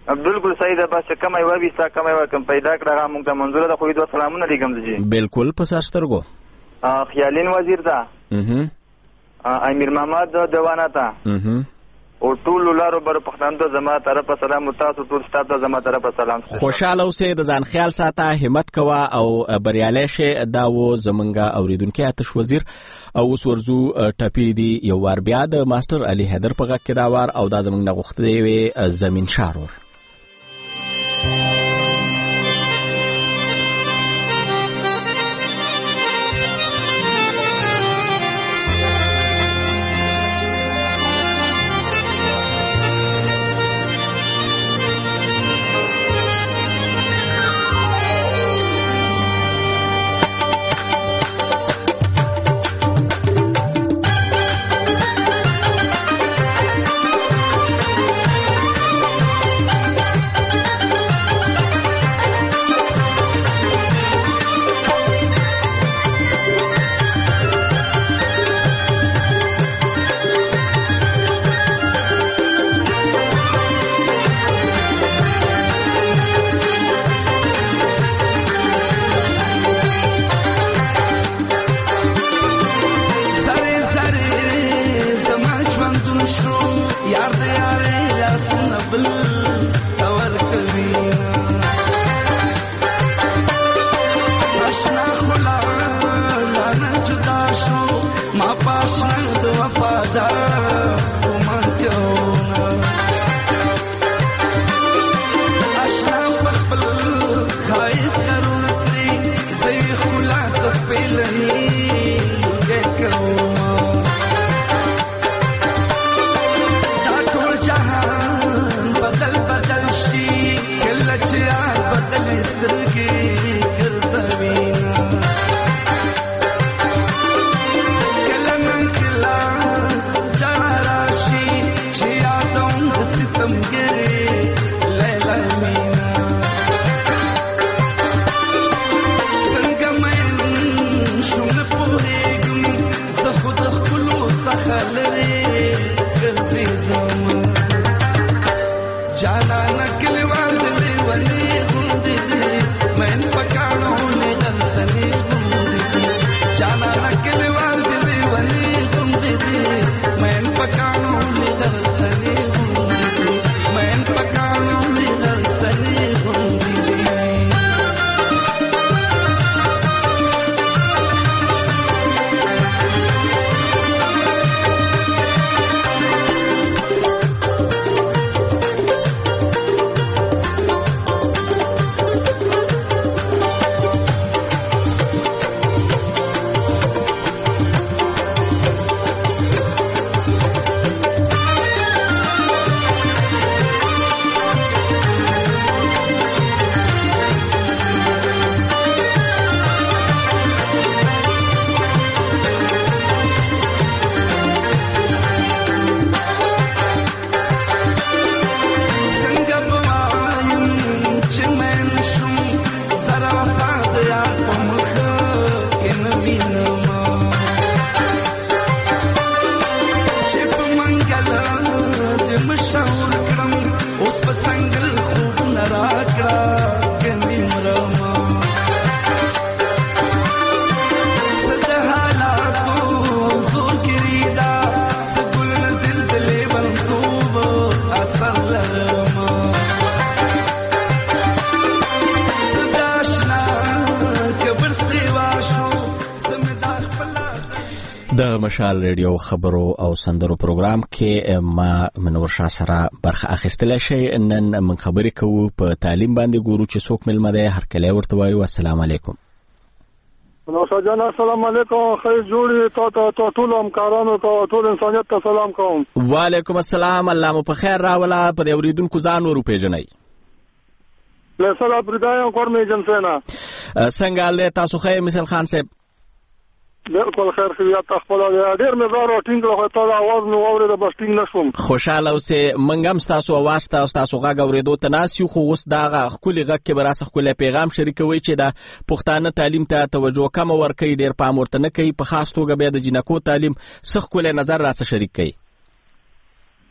بالکل صحیح ده. بس کم یو ویسا کم یو کم پیدا کړه هغه موږ ته منظور ده. خو دوه سلامونه لګم جی. بالکل په سرسترګو. خیالین وزیر ده. امیر محمد دیوانه ته. او ټول لارو بر پښتون ته زما طرف سلام. تاسو ټول ستاسو ته زما طرف سلام. خوشاله اوسئ، د ځان خیال ساته، همت کوه او بریالي شئ. دا و زمونږ اوریدونکي آتش وزیر. او اوس ورځو ټپي دی یو وار بیا د ماستر علي حیدر په غږ کې دا وار او دا زمونږ د غوښتنې وي زمین شارور. د مشال ریډیو خبرو او سندرو پروګرام کې ما منور شاه سره برخه اخیستل شي. نن من خبرې کوو په تعلیم باندې ګورو چې څوک ملمه ده هر کله ورته وایو السلام علیکم. نو سجان السلام علیکم. خیر جوړی تو ټول همکارانو ته ټول انسانیت ته سلام کوم. وعلیکم السلام. الله مو په خیر راولا. پر اوریدونکو ځان ورو پیژنئ. لسلا بردایم کورمې جنسینا څنګه له تاسو خیر مثال خان صاحب؟ بالکل خیر خیریت خپل ډیر مزار او ټینګ له ته आवाज نو اورید بس ټینګ نشوم. خوشاله اوسه. منګم تاسو आवाज تاسو غږ اوریدو ته ناسیو خو اوس داغه خولي غږ کې براسه خولي پیغام شریکوي چې د پښتانه تعلیم ته توجه کم ورکړي، ډیر پام ورته نه کوي، په خاص توګه به د جنکو تعلیم سخ کوله نظر راسه شریک کوي.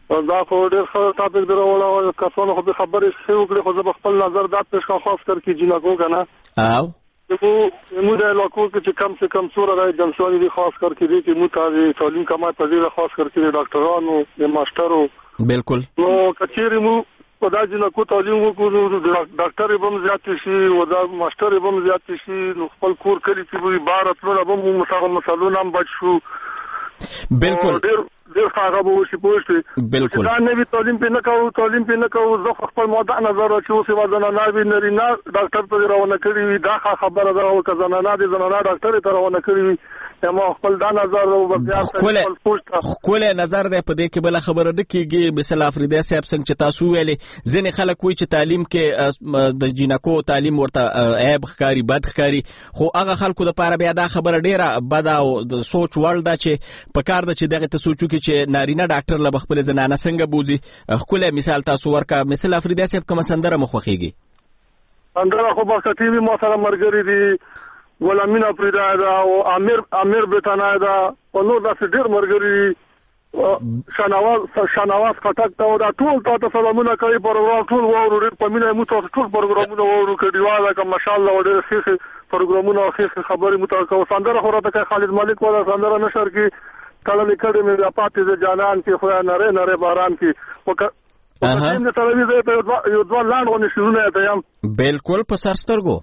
دا خو ډېر ښه ټاپک دی راوړی کسانو خو به خبرې ښې وکړې خو زه به خپل نظر دا پېښ کړم خاص کر کې جینکو که نه او زموږ د علاقو کې چې کم سے کم څومره د جنسواني دي خاص کر کې دي چې موږ ته د تعلیم کمه ته خاص کر کې د ډاکټرانو د ماسټرو بالکل نو که چېرې موږ په دا جینکو تعلیم وکړو نو ډاکټر به هم زیات شي او دا ماسټر به هم زیات شي نو خپل کور کلي کې به بار اتلونه به هم مسلونه هم بچ شو بالکل ډېر ښه به وشي پوه شوې بالکل دا نوي تعلیم پې نه کوو زه خو خپل موضوع نظر چې اوس یوه زنانه وي نرینه ډاکټر ته دې راونه کړي وي دا ښه خبره ده او که زنانه دې زنانه ډاکټر ته راونه کړي وي ما خپل دا نظر ښکلی نظر دی په دې کې بله خبره نه کېږي مثل افریدی صاحب څنګه چې تاسو وویلې ځینې خلک وایي چې تعلیم کې د جینکو تعلیم ورته عیب ښکاري بد ښکاري خو هغه خلکو دپاره بیا دا خبره ډېره بده او د سوچ وړ ده چې په کار ده چې دغې ته سوچ وکړي چې نارینه ډاکټر له به خپلې زنانه څنګه بوځي ښکلی مثال تاسو ورکړه مثل افریدی صاحب کومه سندره مو خوښېږي سندره خو بخطي وي ما سره ملګري دي غلامین افریدا ده او امیر بتانا ده او نور داسې ډېر ملګري شانواز خټک ته او دا ټول تا ته سلامونه کوي پروګرام ټول واورو ډېر په مینه موږ تاسو ټول پروګرامونه واورو کډیواله که ماشاءالله ډېر ښې پروګرامونه او ښې خبرې موږ ته کوو سندره خو راته کوي خالد مالک والا سندره نشر کې تړلې کړې مې بیا پاتې د جانان کې خدای نری نری باران کې د تلویزیون په یو دوه لاندې غونې شعرونه یې ته یم بالکل په سر سترګو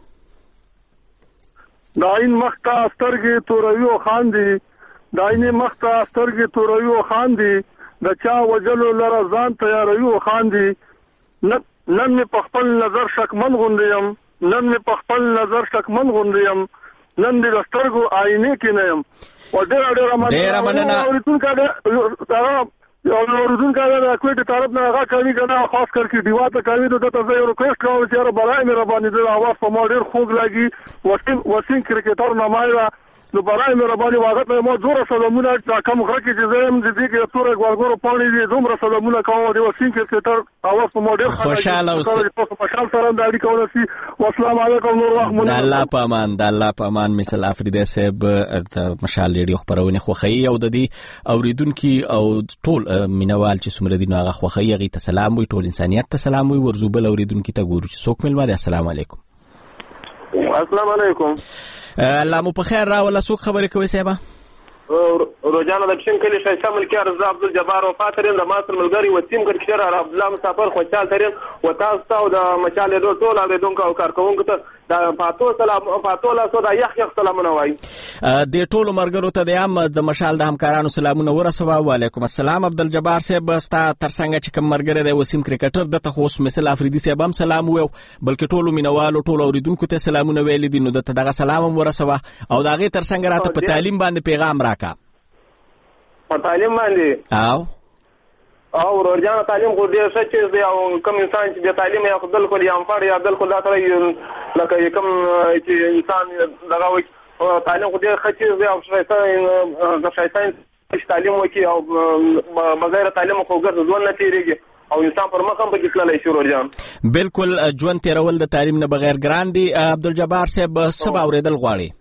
د عین مخته سترګې توروي او خاندي د عین مخته سترګې توروي او خاندي د چا وجلو لره ځان تیاروي او خاندي نن مې په خپل نظر شکمن غوندې یم نن مې په خپل نظر شکمن غوندې یم نن دې د سترګو آینې کې نه یم او ډېره مننه یو اردوونکی د کویټې طرف نه هغه کوي که نه خاص کر کې ډیوا ته کوي نو دته زه یو ریکویسټ کوم چې یاره برای مې راباندې د اواز په ما ډېر خوږ لګي وسیم کرکټر نامه ده نو برای مې راباندې هغه ته ما زوره سلامونه کم غره کې چې زه یم د دې کې توره ګورګورو پاڼې دي دومره سلامونه کوم د وسیم کرکټر اواز په ما ډېر خوشحاله خوشحال سره د اړیکه ونسي والسلام علیکم نور وخت د الله په امان مثل افریدی صاحب د مشال ریډیو خپرونې خوښوي او د دې اورېدونکي او ټول مینوال چې څومره دي نو هغه خوښوي هغې ته سلام وي ټول انسانیت ته سلام وي ورځو بل اورېدونکي ته ګورو چې څوک مېلمه دی السلام علیکم السلام علیکم الله مو په خیر راوله څوک خبرې کوي صاحبه روجانه د کشن کلی شایسته ملکیار رضا عبدالجبار وفات ترین د ماستر ملګری وسیم کرکټر عبدالله مسافر خوشحال ترین و تاسو ته او د مشال ریډیو ټول اورېدونکو او کارکوونکو ته د پاتو لاسو د یخ سلامونه وایي د ټولو ملګرو ته د هم د مشال د همکارانو سلامونه ورسوه وعلیکم السلام عبدالجبار صاحب ستا تر څنګه چې کوم ملګری دی وسیم کرکټر دته خو اوس مثل افریدي صاحب هم سلام ویو بلکې ټولو مینوالو ټولو اورېدونکو ته سلامونه ویلي دي نو دته دغه سلام هم ورسوه او د هغې تر څنګه راته په تعلیم باندې پیغام راکړه په تعلیم باندې او ورجانه تعلیم خو ډېر ښه چیز دی او کوم انسان چې د تعلیم یا خو بالکل یا انفړ یا بالکل دا سره لکه کوم چې انسان دغه وایي تعلیم خو ډېر ښه چیز دی او د شیطان تعلیم وکړي او بغیر تعلیم خو ګرځ ژوند نه تېرېږي او انسان پر مخ هم پکې تللی شي ورجان بالکل ژوند تېرول د تعلیم نه بغیر ګران دي عبدالجبار صاحب څه به اورېدل غواړي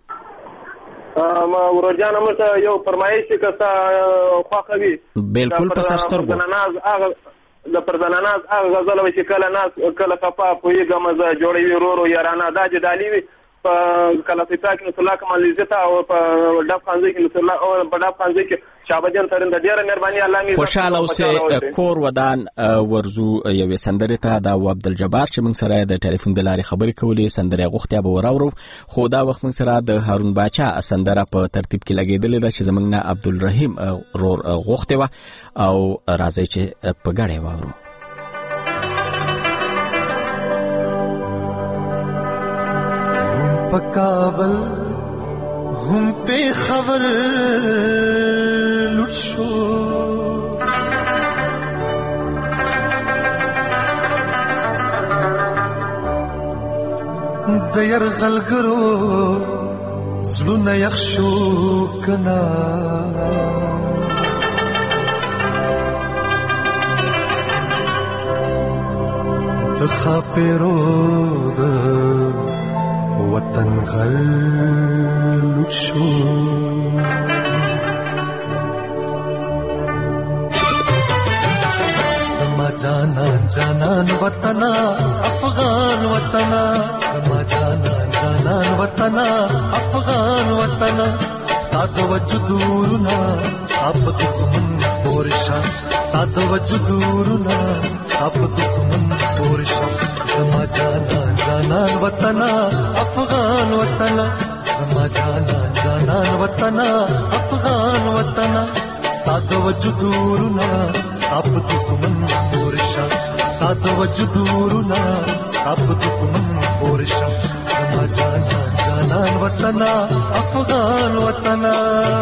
ورجان موږ یو فرمایش چې کسا خوښوي بالکل په سر سترګو د پردناناز هغه غزل وي چې کله ناز کله کپا پوهېږم زه جوړوي ورورو یارانه دا جدالي وي په کلاسیکا کې نصر الله کمال عزت او په ډاف خانزي کې نصر الله په ډاف خانزي کې شابجان ترنده ډېره مهرباني الله می خوشاله اوسې کور ودان ورزو یوې سندرې ته دا و عبدالجبار چې موږ سره د ټلیفون د لارې خبرې کولې سندرې غوښتیا به وراورو خو دا وخت موږ سره د هارون باچا سندره په ترتیب کې لګېدلې ده چې زموږ نه عبدالرحیم رور غوښتې وه او راځئ چې په ګډه واورو په کابل هم په خبر لوټ شو د يرغلګرو زړونه یخ شو کنا د خاپیرو د وطن غل شو جانان جانان وطنا افغان وطنا زما جانان جانان وطنا افغان وطنا ستاد وجودورنا ساب دښمن پورشا ستاد وجودورنا ساب دښمن پورشا زما جانان جانان وطنا افغان وطنا زما جانان جانان وطنا افغان وطنا ستاد وجودورنا ساب دښمن پورشا ستاد وجودورنا ساب دښمن پورشا زما جانان جانان وطنا افغان وطنا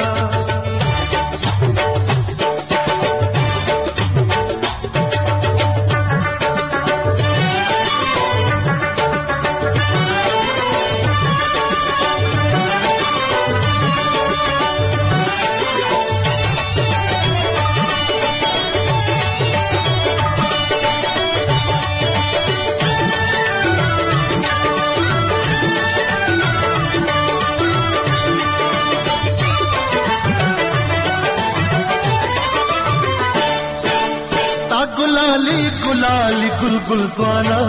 गुलाली गुलगुल ज़वाना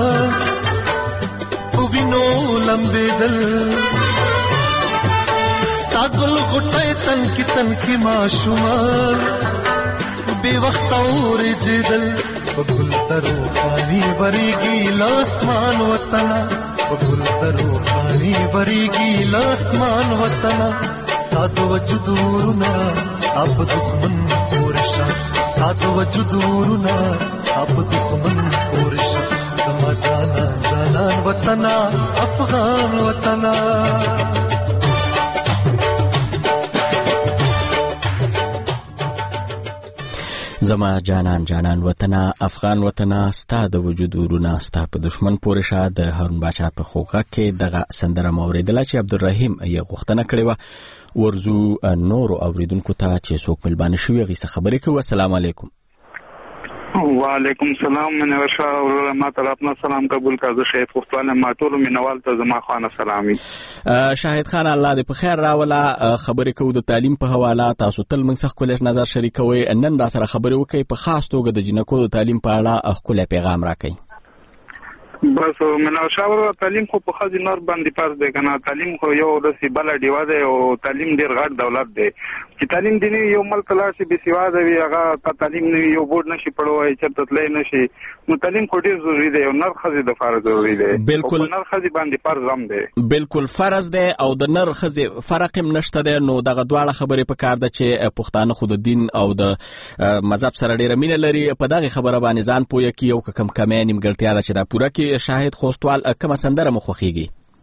उविनो लंबे दल स्ता गुल गुटाए तन की माशुमान बेवक्त और जिदल गुल तरो पानी बरीगी लासमान वतना गुल तरो पानी बरीगी लासमान वतना स्ताद वजुदूरना अब दुश्मन पोरशा स्ताद वजुदूरना अब दुश्मन पोरशा زما جانان جانان وطنا افغان وطنا زما جانان جانان وطنا افغان وطنا ستا د وجود ورونه ستا په دشمن پورې شه د هارون باچا په خوغه کې دغه سندره موریدله چې عبدالرحیم یې غوښتنه کړې وه. ورزو نورو اوریدونکو ته چې څوک ملبانه شوي هغې څه خبرې کوي. السلام علیکم. وعلیکم السلام. منور شاه ورور ما طرفنا سلام قبول کړه. شهید پښتون ما ټول مینوال ته زما خانه سلامي. شاهد خان الله دې په خیر راولا. خبرې کوو د تعلیم په حواله. تاسو تل موږ څخه کولای نظر شریکوي. نن را سره خبرې وکړئ په خاص توګه د جنکو د تعلیم په اړه خپل پیغام راکړئ. بس منور شاه ورور تعلیم خو په خاص نور باندې پاس دی کنه. تعلیم خو یو د سیبل ډیوا دی او تعلیم ډیر غټ دولت دی. چې تعلیم دی یو ملک لا چې بي سیواده وي هغه تعلیم نه یو بورډ نشي پړوي چې تطلې نشي. نو تعلیم خو ډیر ضروری دی او نر خزي د فرض ضروری دی. بالکل نر خزي باندې فرض هم دی. بالکل فرض دی او د نر خزي فرق هم نشته دی. نو دغه دواړه خبرې په کار ده چې پښتانه خو د دین او د مذهب سره ډیره مینه لري. په دغه خبره باندې ځان پوهه کی او کم کمه نیمګړتیا ده چې دا پوره کې شاهد خوستوال کومه سندره مخوخیږي.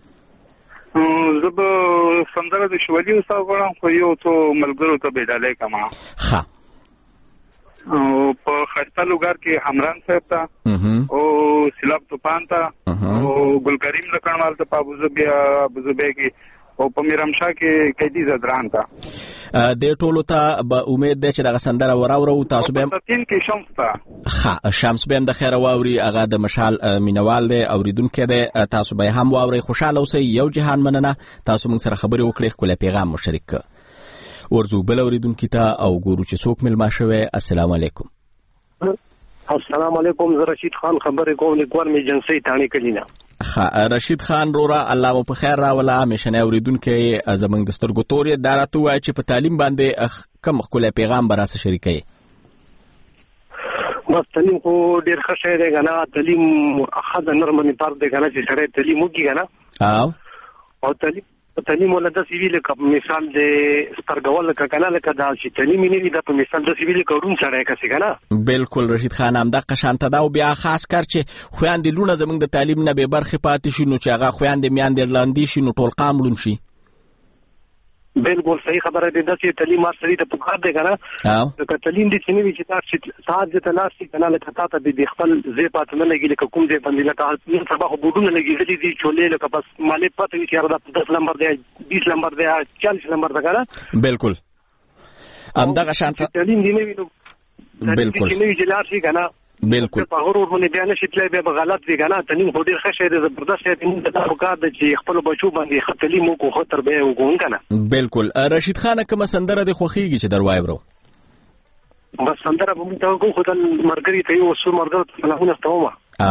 زب سندره د شوالي استاد غواړم خو یو څو ملګرو ته بېډالۍ کما. ښه او په خسته لوګر کې حمران صاحب ته او سیلاب طوفان ته او ګل کریم لکړوال ته په ابوظبي کې او په میرمشاه کې قیدی زدران ته د ټولو ته به امید ده چې دغه سندره وراورو. تاسو به تین کې شمس ته ښه شمس به هم د خیره واوري. هغه د مشال مینوال دی اوریدونکی دی. تاسو به هم واورئ. خوشحاله اوسئ. یو جهان مننه. تاسو موږ سره خبرې وکړئ. ښکلی پیغام مو شریک کړه. ورځو بل اوریدونکي ته او ګورو چې څوک میلمه شوی. السلام علیکم. السلام علیکم. زه رشید خان خبرې کوم. لیکوال می جنسي تانی کلینا. رشید خان رورا الله مو په خیر راولا. مشنه اوریدونکو زمنګ د سترګو تورې داراتو وای چې په تعلیم باندې کم خپل پیغام براسه شریکي. بس تعلیم خو ډیر ښه شی دی کنه. تعلیم خاصه نرمه پار دی کنه چې سره تعلیم وکړي کنه. او تعلیم ولدا سیویل کپ مثال د سترګول کنه لکه دا چې تعلیم نه دی د مثال د سیویل کورون سره کسي کنه. بالکل رشید خان هم د قشانته دا او بیا خاص کر چې خويندې لونه زمنګ د تعلیم نه به برخه پاتې شي نو چې هغه خويندې میاندې لاندې شي نو ټول قام لون شي. بالکل صحیح خبره ده چې تعلیم سره د پکار دی کنه. که تعلیم دي چې نه وي چې تاسو ساده ته لاسي کنه لکه تاسو به خپل زی پاتنه لګي لکه کوم ځای باندې لکه نن سبا خو بوډونه لګي دي چولې لکه بس مالې پته وي چې دا 10 نمبر دی 20 نمبر دی 40 نمبر دی کنه. بالکل همدغه شانته تعلیم دي نه وي. بالکل چې نه وي چې لاسي کنه. بالکل په غرور باندې بیان شي تلې به غلط دی کنه. تعلیم خو ډیر ښه شی دی. زبردست دی. موږ دا وکړ چې خپل بچو باندې خپل تعلیم کو خو تر به وګون کنه. بالکل. رشید خان کوم سندره د خوخیږي چې دروایو. بس سندره به موږ ته وکړو خو دل مرګري ته یو څو مرګرو ته سلامونه ستومه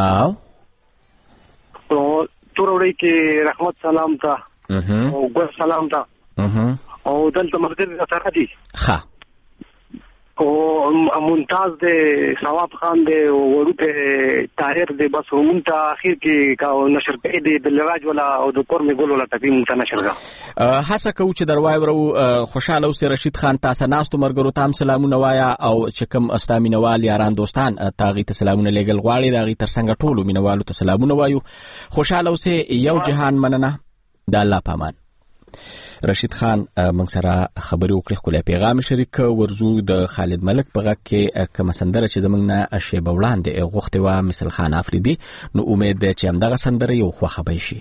او تور وړي کې رحمت سلام ته او ګل سلام ته او دلته مرګري ته راځي ښه او ممتاز دے ثواب خان دے ورته طاهر دے بس مونږ اخر کې کا نشر کړي دي بلراج ولا او د کور می ګول ولا ټپی مونږ نشر غا هڅه کوو چې دروای ورو خوشاله اوسې رشید خان تاسو ناستو مرګرو تام سلامونه وایا او چې کوم استامینوال یاران دوستان تاغي ته سلامونه لګل غواړي داغي ترڅنګ ټولو مینوالو ته سلامونه وایو خوشاله اوسې یو جهان مننه د الله پامان رشید خان موږ سره خبرې وکړې خو له پیغام شریک ورزو د خالد ملک په غږ کې کوم سندره چې زمونږ نه شیبه وړاندې غوښتې وه مثل خان افریدي نو امید دی چې همدغه سندره یو خوښه به شي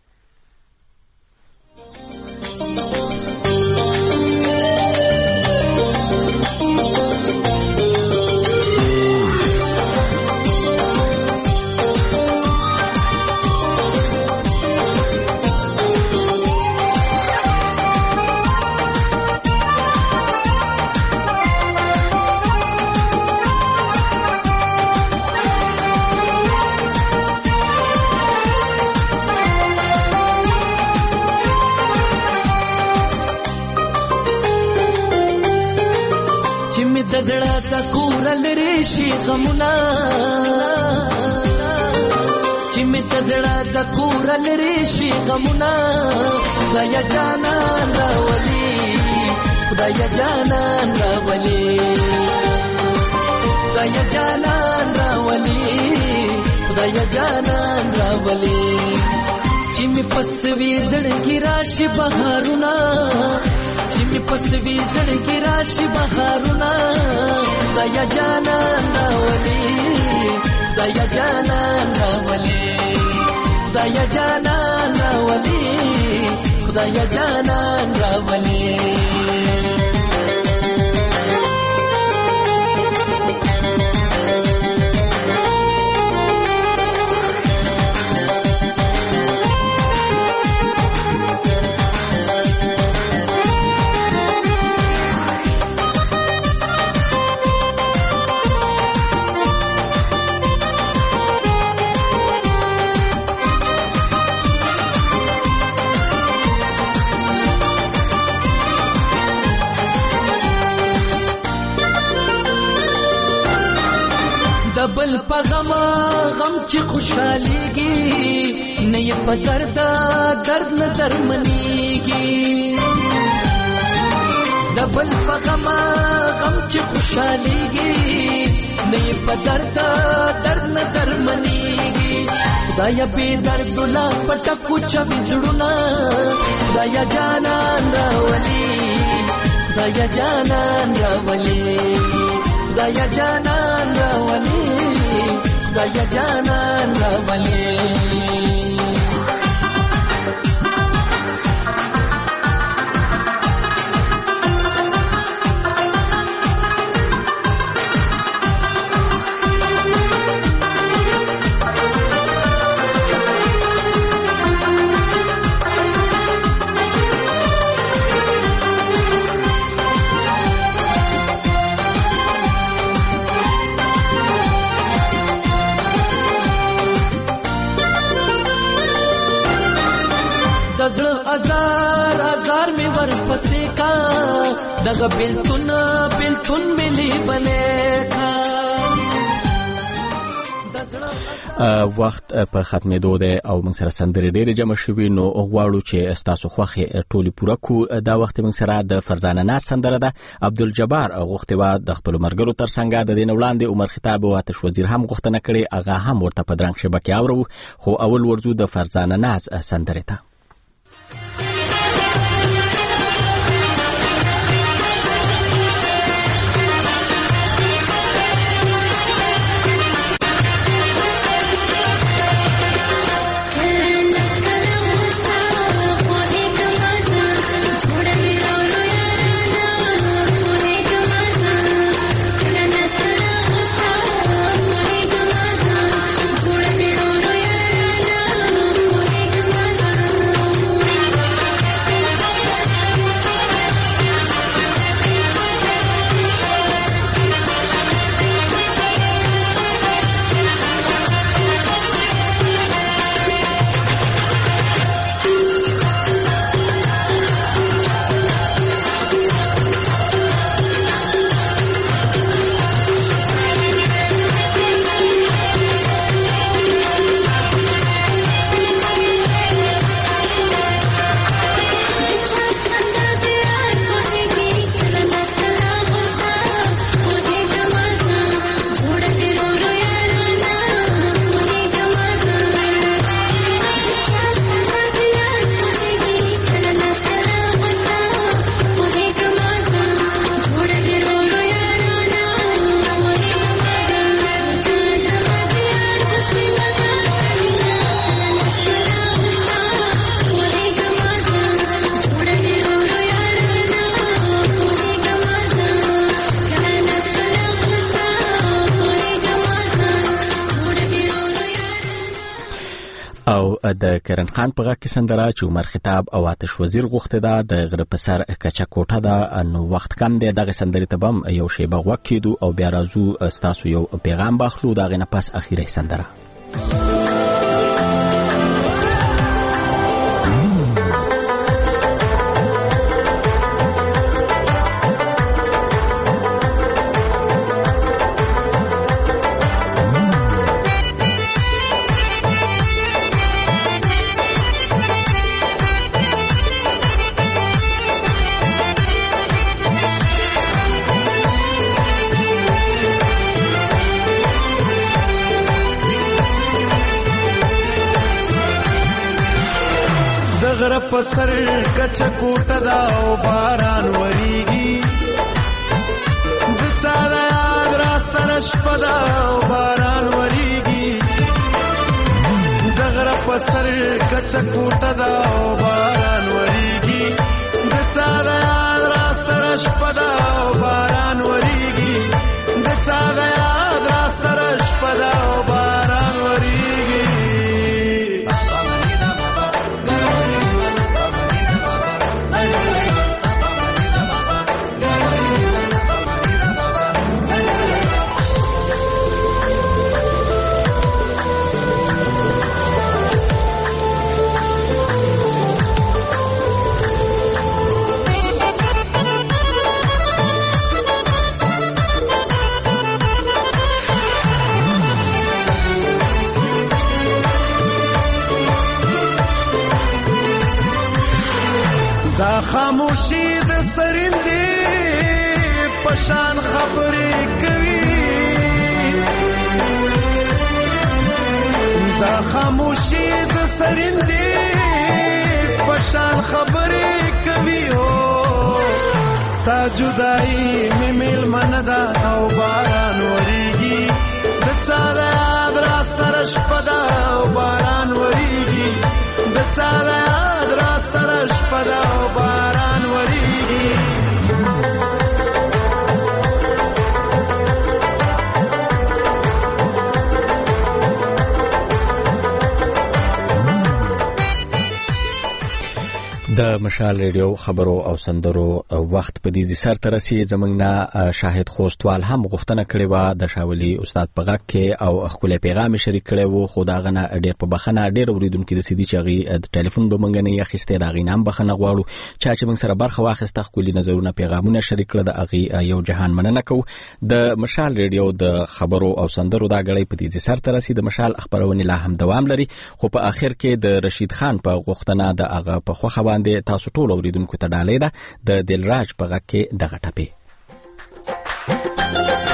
دزړه د کورل ریشي غمونه چې می دزړه د کورل ریشي غمونه خدای جانان راولي خدای جانان راولي خدای جانان راولي خدای جانان راولي چې می پسوي زړګي راشي بهارونه چې می پسوي زړګي راشي بهارونه خدای جانان راولي خدای جانان راولي خدای جانان راولي خدای جانان راولي بل په غم چې خوشاليږي نه یې په درد نه درمنيږي دبل په غم چې خوشاليږي نه یې په درد نه درمنيږي خدای به درد لا پټکو چوي زړونه خدای جانان راولي خدای جانان راولي خدای جانان راولي خدای جانان راولي زړه ازار می ورپسې کا دغه بلتون ملي بلې کا وخت په ختمېدو دی او موږ سره سندرې ډېرې جمع شوي نو غواړو چې ستاسو خوښې ټولې پوره کړو دا وخت موږ سره د فرزانه ناز سندره ده عبدالجبار غوښتې وه د خپلو ملګرو تر څنګ د دې نه وړاندې عمر خطاب او آتش وزیر هم غوښتنه کړې هغه هم ورته په درنګ شبه کې اورو خو اول ورځو د فرزانه ناز سندرې ته د کرن خان په غږ کې سندره چې عمر خطاب او آتش وزیر غوښته ده د غره په سر کچا کوټه ده. نو وخت کم دی، دغه سندرې ته بم یو شیبه غوږ کېدو او بیا راځو ستاسو یو پیغام باخلو، د هغې نه پس اخیری سندره. غره په سر کچا کوټه دا او باران وریږي، د چا د یاد را سره شپه دا او باران وریږي. د غره په سر کچا کوټه دا او باران وریږي، د چا د یاد را سره شپه دا او باران وریږي، د چا د یاد را سره شپه دا او باران وریږي. دا خاموشي د سرندې پشان خبرې کوي، دا خاموشي د سرندې پشان خبرې کوي. او ستا جدائی می میلمنه ده او باران وریږي، د چا د یاد را سره شپه ده او باران وریږي، د چا د یاد را سره شپه ده او باران وریږي. د مشال ریډیو خبرو او سندرو وخت په دې سر ته رسي. زمونږ نه شاهد خوستوال هم غوښتنه کړې وه د شاولي استاد په غږ کې او ښکلی پیغام یې شریک کړی و، خو د هغه نه ډېر په بخښنه ډېر اورېدونکي داسې دي چې هغې د ټلیفون به موږ نه یې اخیستی، د هغې نه هم بخښنه غواړو. چا چې موږ سره برخه واخیسته، ښکلي نظرونه پیغامونه شریک کړه، د هغې یو جهان مننه کوو. د مشال ریډیو د خبرو او سندرو دا ګړی په دې سر ته رسي. د مشال خپرونې لا هم دوام لري، خو په آخر کې د رشید خان په غوښتنه د هغه په خوښه باندې تاسو ټول اوریدونکو ته ډالۍ ده د دلراج په غږ کې دغه ټپې.